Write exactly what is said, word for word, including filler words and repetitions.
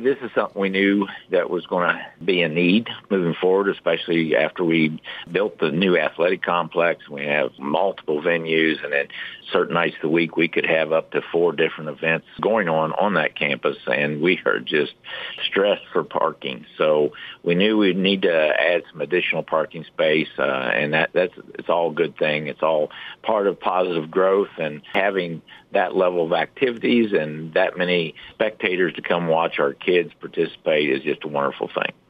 this is something we knew that was going to be a need moving forward, especially after we built the new athletic complex. We have multiple venues, and then certain nights of the week we could have up to four different events going on on that campus, and we are just stressed for parking. So we knew we'd need to add some additional parking space, uh, and that, that's it's all a good thing. It's all part of positive growth, and having that level of activities and that many spectators to come watch our kids participate is just a wonderful thing.